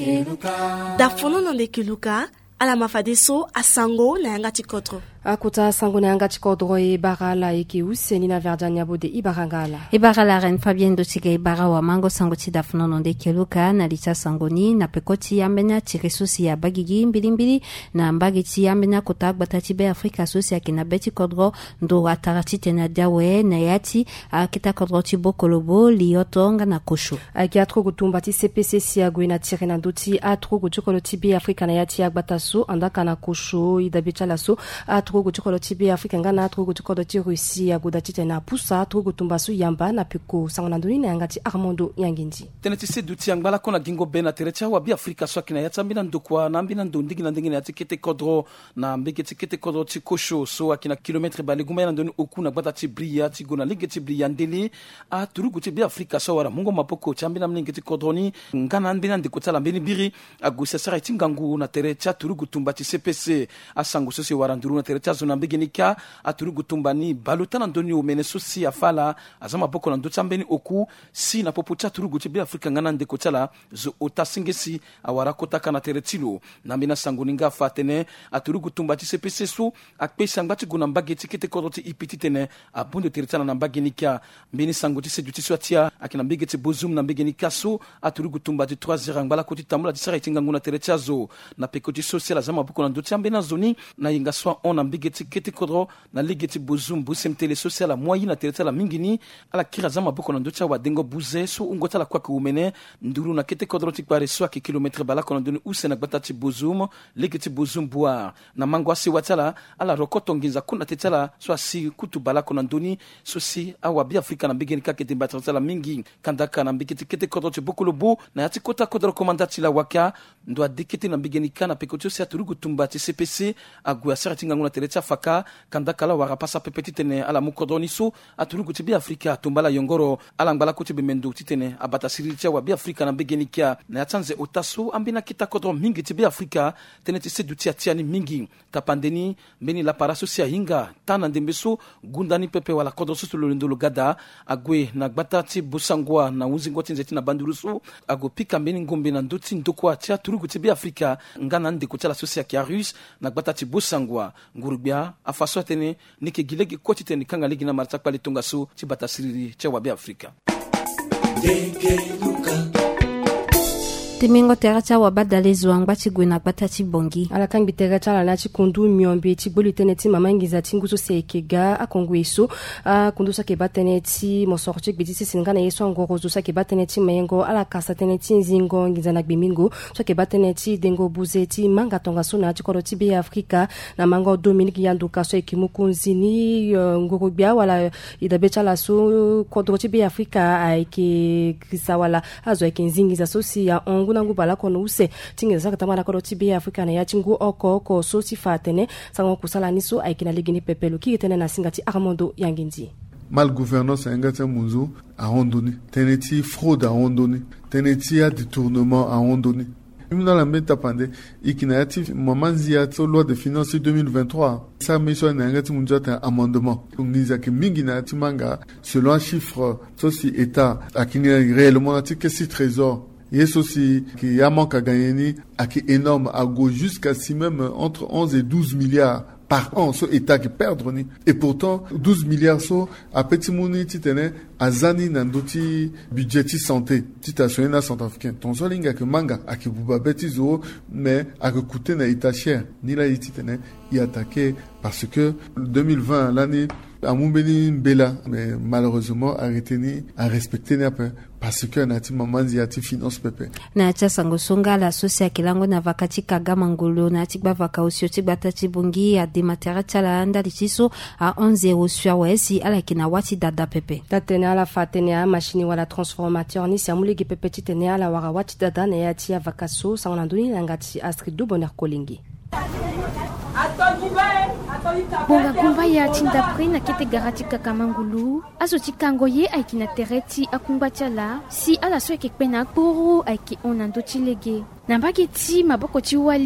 dafono nande kiluka ala mafadeso asango na yanga chikotro akuta sango na yanga chikodro ibagala ikiuse nina verdania bode ibarangala ibagala ren Fabien Dotiga ibara wa mango sango ti dafono nande kiluka na licha sangoni na pekoti yambena tiresusi ya bagigi mbilimbili na mbagiti yambena kota batati be Afrika sosi akina beti kodro ndo atarati tena dawe na yati akita kodro ti bokolobo liotonga na kosho aki atro gutumba ti CPC siagwe na tirena ndoti atro gutukolo ti be Afrika na yati agbataso andaka na kosho idabichala so atro gutukolo ti be Afrika ngana atro gutukolo ti Russia agudati tena pusa atro gutumba su yamba na piko sangona ndoni na yanga ti Armando Yangindi tena ti sedu ti angbala kona gingo bena terecha wa bi Afrika so akina yatsa mbina ndokwa na mbina ndondigi na ndenge na ti kete kodro na mbege ti kete kodro ti kosho so akina kilometre bale guma na ndoni oku na gbata ti bria ti gona linge ti bria ndeli a turugu ti bi Afrika so wara mungo mapoko ti mbina mlinge ti kodro ni ngana mbina ndiko tsala mbini biri agusa sara ti ngangu na terecha turugu tumba ti CPC asango so se wara nduru na terecha zona mbege nika a turugu tumba ni baluta na ndoni o mene so si afala azama boko na ndotsa mbini oku si na popo cha turugu ti bi Afrika ngana ndiko tsala zo otasingesi awara kota kana teretilo na mbina sango ninga fatene a turugu tumba ti CPC so akpesa ngati guna mbage ti kete kodro ti ipiti tene a bondo teretana na mbage nika mbini sango ti sedu ti swatia akina mbege ti bozum na mbege nika so a turugu tumba ti 3 ngala koti tamula ti sara itinga nguna terecha zo na pekoti social azama buko na ndoti ambena zoni na yinga swa on na mbege ti kete kodro na lege ti bozum busem tele social la moyi na terecha la mingini ala kira zama buko na ndoti wa dengo buze so ungota la kwa kumene nduru na kete kodro ti pare so ki kilometre bala kono ndoni use na gbata ti bozum lege ti bozum boa na mangwa si watala ala rokoto nginza kuna tetala so si kutu bala kono ndoni so si awa bi Afrika na mbege nika kete batata la mingi kandaka na mbege ti kete kodro ti bokolobo na yati kota kodro komandati la waka ndo adikete na mbege nika na pekotio si aturugu tumba ti CPC agua sara tinga nguna terecha faka kandaka la wara pasa pepeti tene ala mukodoni so aturugu ti bi Afrika tumbala yongoro ala ngala kuti bemendo titene abata siricha wa bi Afrika na mbege nika na yatanze otaso ambina kita kodro mingi ti bi Afrika tene ti sedu ti atiani mingi tapandeni mbeni la paraso si hinga tana ndembeso gundani pepe wala kodro so lolendo gada agwe na gbata ti busangwa na unzingo ti nzeti na bandurusu ago pika mbeni ngombe na ndoti ndokwa ti aturugu ti bi Afrika ngana ndeko ti la sosia ki arus na gbata ti busangwa ngurubia afaso tene nike gilegi koti tene kanga legi na marta kwali tonga so ti bata siriri ti wa bi Afrika timingo terecha wa badale zuangba ti gwena gbata ti bongi ala kangi terecha la na ti kundu myombe ti boli tene ti mamangiza ti nguso se ekega akongo eso kundu sa ke batene ti mosoro ti gbedi si singa na yeso ngoro zo sa ke batene ti mengo ala kasa tene ti nzingo ngiza na gbemingo so ke batene ti dengo buze ti manga tonga so na ti koro ti be Afrika na mango Dominique Yanduka so ekimuku nzini ngoro bia wala idabecha la so kodro ti be Afrika aike krisa wala azo eke nzingiza so si ya nangu bala kono use tinge zaka tamana kono tibe Afrika na ya tingu oko so si fatene sango kusala niso aikina ligini pepelo ki tene na singati Armando Yangindi mal gouvernance ingata munzo a rondoni teneti fraude a rondoni teneti a détournement a rondoni dans la meta pande ikinati mamanzia to loi de finances 2023 ça mission na ngati munzo ta amendement ngiza ke mingi na timanga selon un chiffre soci état akini réellement ati que si trésor yes aussi qui a manque à gagner à qui énorme à go jusqu'à si même entre 11 et 12 milliards par an so état qui perdre ni et pourtant 12 milliards so a petit moni titene azani nandoti budget santé titation na centrafricain ton so linga que manga a qui buba betizo mais a que coûter na état cher ni la titene y attaqué parce que 2020 l'année à Mumbeni Bela mais malheureusement arrêté ni à respecter ni peu parce que nati mamanzi ati finance pepe na cha sango songa la sosia kilango na vakati kagama ngolo na tikba vakausio tikba tati bungi ya dematera chala anda lichiso a 11 sur wesi ala kina wati dada pepe tatene ala fatene a machine wala transformateur ni siamuligi pepe titene ala wara wati dada na yati ya vakaso sangonanduni ngati Astrid du Bonheur Kolingi bonga kumba ya tindapri na kete garati kakamangulu azoti kangoye aiki na tereti akumba chala si ala so ekekpena kporo aiki onando tilege na mbage ti maboko ti wali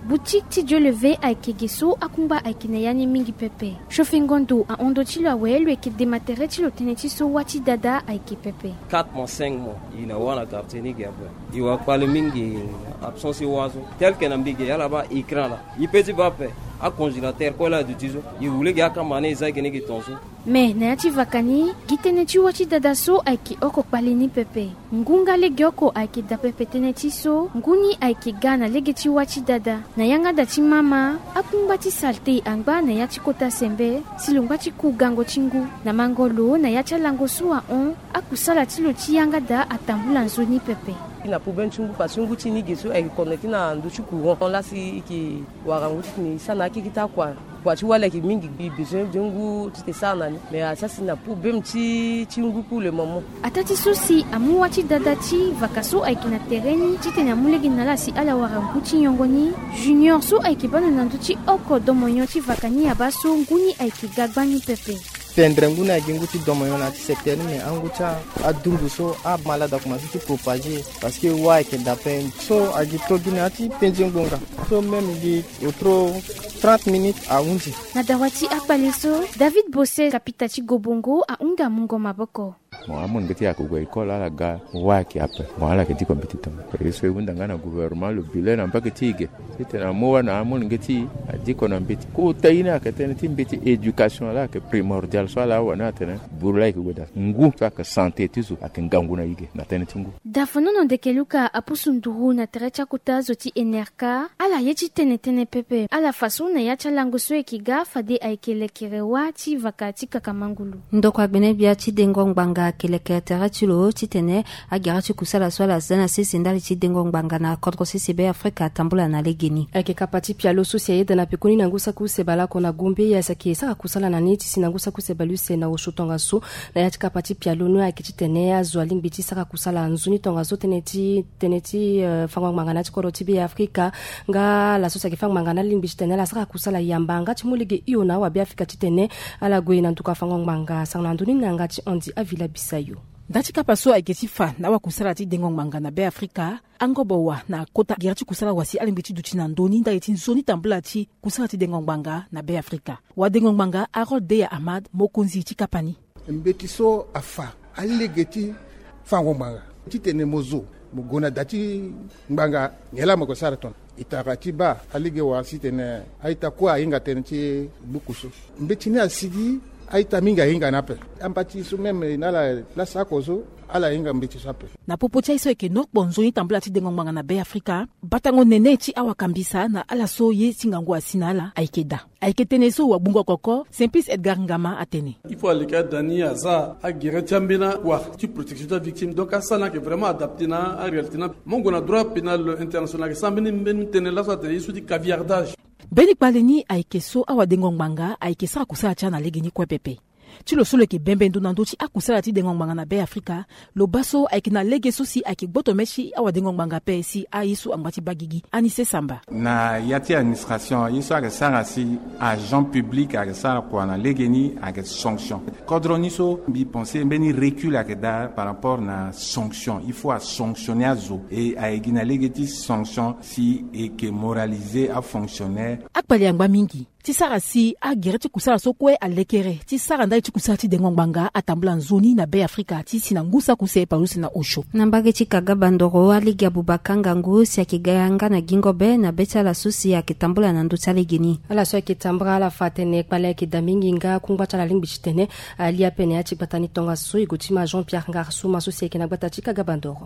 boutique ti Dieu levé ayeke geso akumba ayeke na ya ni mingi pepe shofengondo ahondo ti lo awelo ayeke dématere ti lo tënë ti so wâ ti dada ayeke pepe 4 mois 5 mois ina wana quartier ni gapo iwa kwale mingi absence wazo tel que na mbige yala ba écran la ipeti bape a congélateur ko la dutizo iwule ga kama ne za gene gitonso me na ya ti vakani gi tënë ti wâ ti dada so ayeke oko kpale ni pepe ngunga lege oko ayeke dapepe tënë ti so nguni ayeke ga na lege ti wâ ti dada na yanga da ti mama akungba ti salte angba na ya ti kota sembe si lo ngba ti ku gango ti ngu na mangolo na ya ti alango so ahon akusala ti lo ti yanga da atambula nzo ni pepe ina poubelle chungu pa chungu chini geso e connecté na nduchu courant la si ki warangu ni sana kikita kwa chi wala ki mingi bi besoin jungu tite sana ni mais asasi na poubelle ti chungu pour le moment atati sosi amu wati dada ti vakaso ayeke na tereni ti tene amulegi na la si ala warangu ti nyongoni junior so ayeke bana na ndu ti oko domonyo ti vakani aba so nguni ayeke ga gba ni pepe pendrengu na gengu ti domoyo na ti secteur mais angu cha adungu so a malade commence ti propager parce que wa ke dapen so agi togina ti penjengonga so même di otro 30 minutes a unji na dawati akpale so David Bosse kapita ti Gobongo a unga mungo maboko Mon geti ya kugwa ikola la ga waki hapa wala keti kompetita so yunda ngana gouvernement le bilan na mpaka tige tena mowa na mon geti adiko na mbiti ko taina ka tena timbiti education la ke primordial so la wana tena burla ke goda ngu ka santé tisu akingangu na ige na tena tingu dafono ndekeluka apusunduru na terecha kutazo ti enerka ala yeti tene pepe ala faso na ya chalango so ekiga fade aikele kirewa ti vakati kakamangulu ndoko agbene bia ti dengongbanga keleke tera ti lo ti tene agara ti kusala so ala zana sisi ndali ti dengongbanga na kodro sisi be Afrika tambula na legeni ayeke kapa ti pialo so si ayede na pekoni na ngusa kuseba lako na gombe ye ayeke e sara kusala na ni ti si na ngusa kuseba lu se na osho tongaso na ya ti kapa ti pialo no ayeke ti tene azo alingbi ti sara kusala nzuni tongaso tene ti fangongbanga na ti kodro ti be Afrika nga la so si ayeke fangongbanga na lingbi ti tene ala sara kusala yamba nga ti mu lege hio na awabe Afrika ti tene ala gue na ntuka fangongbanga sara na ndöni na nga ti ondi avila bisayo dati kapa so ayeke ti fa na wakusala ti dengongbanga na be Afrika angobo wa na kota gira ti kusala wasi alingbi ti duti na ndöni nda e ti nzoni tambula ti kusala ti dengongbanga na be Afrika wa dengongbanga Harold Deya Ahmad mokonzi ti kapa ni mbe ti so afa alege ti fangongbanga ti tene mo zo mo go na dati ngbanga ngela mo ko sara ton itaka ti ba alege wa si tene aita kuâ ahinga tene ti buku so mbe ti ni asigi aita minga hinga nape ampati so meme nala la sako so ala hinga mbiti sape na popo ti aiso yeke nok bonzo ni tambula ti dengongbanga na be Afrika batango nene ti awakambisa na ala so ye ti ngangu asina ala ayeke da ayeke tënë so wabungo koko Simplice Edgar Ngama atene il faut aller ka dani aza agere ti ambena wa ti protection de victime donc asana ke vraiment adapté na a réalité na mongo na droit pénal international ke sambeni mbeni tene la so atene yesu ti caviardage beni kpale ni ayeke so awa dengongbanga ayeke sara kusala ti ana lege ni kue pepe ti lo so lo yeke bembe ndo na ndö ti akusala ti dengongbanga na be Afrika lo ba so ayeke na lege so si ayeke gboto me ti awa dengongbanga ape si aye so angba ti ba gigi Anissé Samba na ya ti administration ye so ayeke sara si agent public ayeke sara kua na lege ni ayeke sanction kodro ni so mbi pense mbeni recul ayeke da par rapport na sanction il faut asanctionner azo e ayeke na lege ti sanction si yeke moraliser afonctionnaire akpale angba mingi ti sara si agere ti kusala so kue alekere ti sara ndali ti kusala ti dengongbanga atambula nzoni na be Afrika ti si na ngusa kuse pa lusi na osho na mbage ti kaga bandoro aligi Abubakar Ngangu si ayeke ga yanga na gingo be na be ti ala so si ayeke tambula na ndö ti alege ni ala so ayeke tambura ala fa tene kpale ayeke da mingi nga kungba ti ala lingbi ti tene ali apene ya ti gbata ni tongaso e gue ti ma Jean Pierre Ngarso ma so si ayeke na gbata ti kaga bandoro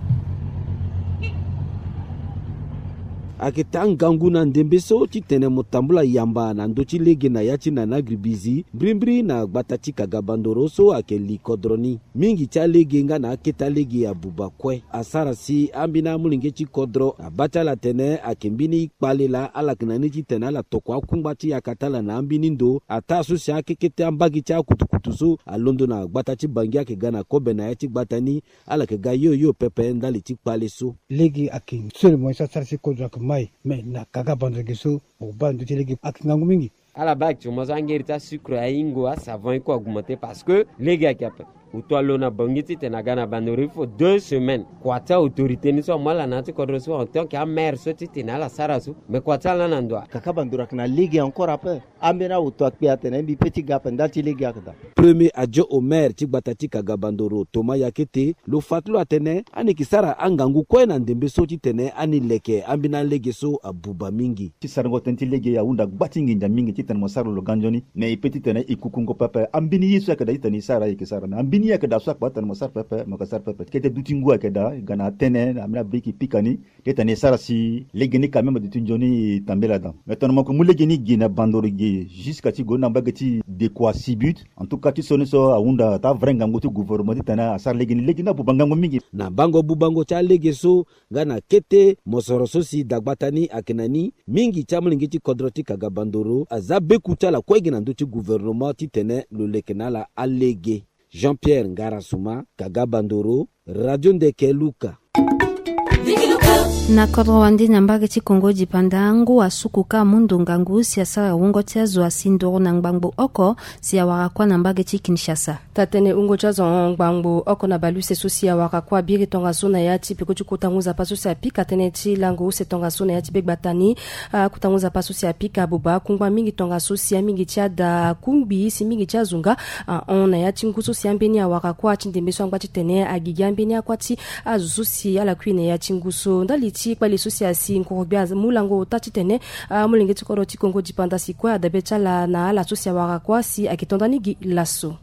ayeke ta ngangu na ndembe so ti tene mo tambula yamba na ndö ti lege na ya ti na agribizi mbrimbri na gbata ti kaga bandoro so ayeke li kodro ni mingi ti alege nga na akete alege abubakue asara si ambini amulenge ti kodro abâ ti ala tene ayeke mbini kpale la ala yeke na ni ti tene ala toko akungba ti yaka ti ala na ambini ndo ata so si akeke ti ambagi ti akutukutu so alondo na gbata ti bangi ayeke ga na kobe na ya ti gbata ni ala yeke ga yoyo pepe ndali ti kpale so lege ayeke solo mo so asara si kodro ayeke mai me na kaga bandro ge so o bandu ti lege ayeke ngangu mingi ala ba actuellement so angeri ti asucre ahingo asavon e kue augmenté parce que lege ayeke ape utwalona bongiti tenagana bandori fo 2 semaines kwata autorité ni so mala na ti kodroso en tant que maire so ti tenala sarasu me kwata la nandwa kaka bandura kana ligue encore après amena utwa pia tena bi petit gap ndati ligue akda premier adjo au maire ti batati kagabandoro Thomas Yakete lo fatlo atene ani kisara angangu kwena ndembe so ti tene ani leke ambina lege so abuba mingi ti sargo tenti lege ya unda batingi nja mingi ti tene mosaro lo ganjoni ne ipeti tene ikukungo pepe ambini yisu akada itani sara ikisara na ambini akada so akwa tene mosar pepe makasar pepe kete dutingu akada gana tene amina briki pikani tene sara si lege ni kamema dutinjoni tambela dan maintenant moko mulege ni gina bandoro ge jusqu'à ti gona bagati de quoi 6 buts en tout cas ti soni so aunda ta vrenga ngoti gouvernement tana asar lege na bubanga mingi na bango bubango cha lege so gana kete mosoro so si dagbatani akenani mingi cha mulingi ti kodroti kagabandoro azabe kutala kwegina nduti gouvernement ti tene lo lekenala alege Jean-Pierre Ngarasuma Kagabandoro Radio Ndeke Luka na kodro wandi nambage ti Kongo jipanda ngu asukuka mundu ngangu siasa ungo tia zwa sindoro na ngbangbo oko siya wakakwa nambage ti Kinshasa tatene ungo tia zwa ngbangbo oko na balu se siya wakakwa biri tonga zona ya ti peko kutanguza paso siya pika tene ti lango se tonga zona ya ti begbatani kutanguza paso siya pika buba kungba mingi tonga siya mingi tia da kumbi si mingi tia zunga ona ya ti nguso siya mbeni ya wakakwa ti ndembe so angba ti tene agigya mbeni ya kwa ti azusu siya ala kuine ya ti nguso ndali ti kwa leso siasi nkobia mulango tati tene mulenge ti koro ti Kongo jipanda si kwa adabe chala na ala so sia waka kwa si akitondani gi laso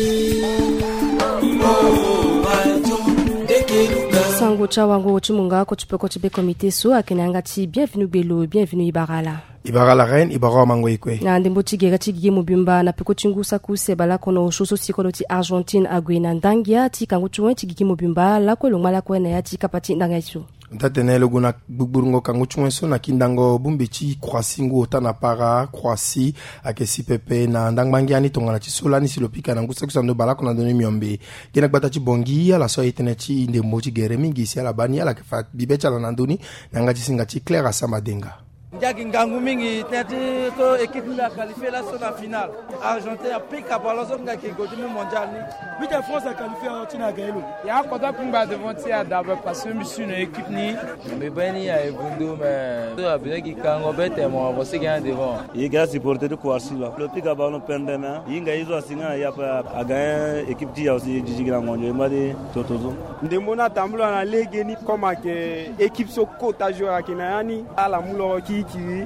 sango cha wango chimunga ko chipeko chibe comité so akenanga ti bienvenue belo bienvenue Ibarala Ibarala reine Ibara mango ikwe na ndembo tigera tigige mobimba na peko chingusa kuse bala kono shoso sikolo ti Argentine agwena ndangia ti kango chuwe tigige mobimba la ko longma la ko na ya ti kapati ndanga iso ntatene loguna gbugburngo kango chuwe so na kindango bumbechi croisingo otana para croisi akesi pepe na ndangbangiani tongana ti solani silopika na ngusa kusando bala ko na doni miombe gena gbata ti bongi ala so itene ti ndembo tigere mingi si ala bani ala ke fa bibecha la nandoni nanga ti singa ti Claire Asamadenga njaki ngangu mingi tenti to équipe la qualifié la sur la finale Argentine a piqué à ballon so ngaki godi mu mondial ni but de France a qualifié au tina gaelo ya kota kumba devant tia d'abord parce que monsieur une équipe ni mais bani a ebundo mais to abine ki kango bete mo bo se gagne devant il gars supporter de Kouassi là le pique à ballon pendena yinga izo asinga ya pa a gagner équipe dia aussi jigira ngonjo mali totozo ndemona tambula na lege ni comme que équipe so kota joueur akina yani ala mulo ki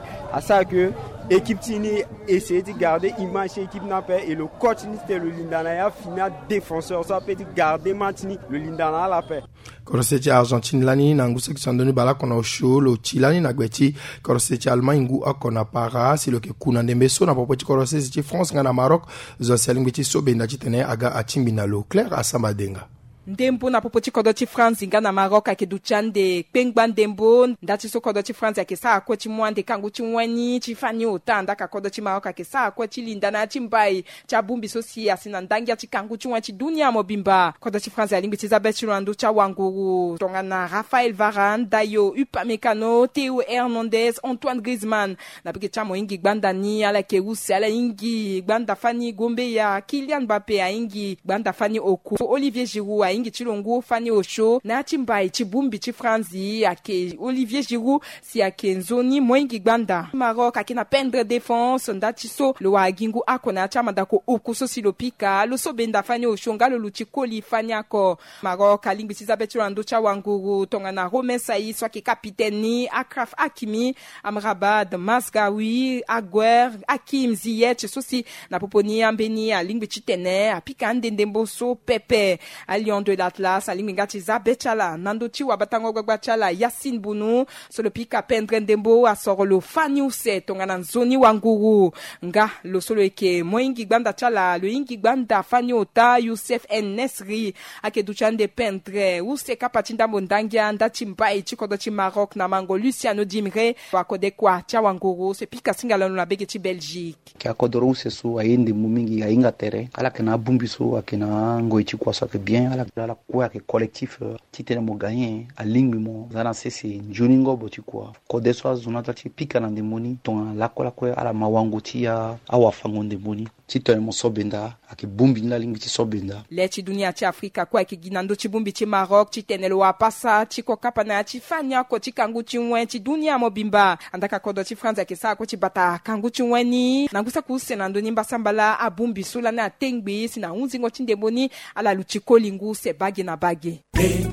à ça que équipe tini essayer de garder image équipe n'a pas et le coach c'était le Lindana ya final défenseur ça peut garder maintenir le Lindana à la paix koroseti Argentine lani na ngusa kisandoni bala kona osho lo chilani na gweti koroseti Allemagne ngu akona para si lo ke kuna ndembeso na popoti koroseti France ngana Maroc zo selingweti so benda titene aga achimbina lo Claire Asamadenga ndembo na popoti kodo ti France nga na Maroc ake duchande pengba ndembo ndati so kodo ti France ake sa ko ti mwande kangu ti wani ti fani otanda ka kodo ti Maroc ake sa ko ti lindana ti mbai cha bumbi so si asina ndangia ti kangu ti wani ti dunia mo bimba kodo ti France alingi ti Isabelle Chirando cha wanguru tonga na Raphaël Varane Dayo Upamecano Théo Hernandez Antoine Griezmann na peke cha mo ingi gbanda ni ala ke usi ala ingi gbanda fani Gombe ya Kylian Mbappé a ingi gbanda fani Oku Olivier Giroud ingi chilongo fani osho na chimbai chibumbi chi France ake Olivier Giroud si ake nzoni moingi gbanda Maroc ake na pendre défense ndati so lo agingu akona chama dako okuso silopika lo so benda fani osho ngalo luchikoli fani ako Maroc alingi Isabelle Chirando cha wanguru tonga na Romain Saïs swaki kapiteni Akraf Hakimi Amrabat Masgawi Aguer Hakim Ziyech sosi na poponi ambeni alingi chitene apika ndembo so Pepe Lion de l'Atlas alingati Zabechala Nando Chiwa Batango Gwachala Yassine Bounou sur le pika pendre ndembo asoro lo fani use tonga na nzoni wanguru nga lo solo eke moingi gbanda chala lo ingi gbanda fani ota Youssef En Nesri ake duchande pendre use kapati ndambo ndangia ndati mbai chikodo chi Maroc na mango Luciano Dimre wakode kwa cha wanguru se pika singala na bege chi Belgique ke akodoro use so ayende mumingi ainga tere ala kana bumbi so akena ngoichi kwa so ke bien ala kwa ke collectif titene mo gagner a ligne mo zana sese juningo boti kwa kodeso azunata ti pika na ndemoni ton la kwa ala mawango ti ya awa fango ndemoni titene mo sobenda ake bumbi na lingi ti sobenda le ti dunia ti Afrika kwa ki ginando ti bumbi ti Maroc ti tene lo apasa ti ko kapana ti fanya ko ti kangu ti wen ti dunia mo bimba andaka kodo ti France ake sa ko ti bata kangu ti wen ni nangusa ku senando ni mbasambala a bumbi sula na tengbi sina unzi ngo ti ndeboni ala luti kolingu se bagi na bagi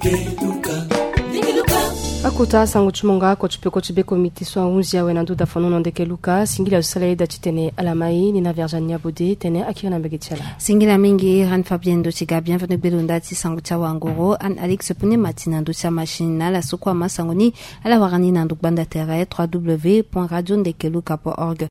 akuta sangu chimonga ko chipe komiti so unzi awe nandu da fono ndeke luka singila usale da chitene alamai ni na Virginia Bode tene akira mbegetiala singila mingi ran Fabien do chiga bienvenue belunda ti sangu cha wangoro an Alex pune matina ndo cha machine na la sokwa masangoni ala warani nandu banda terre www.radiondekeluka.org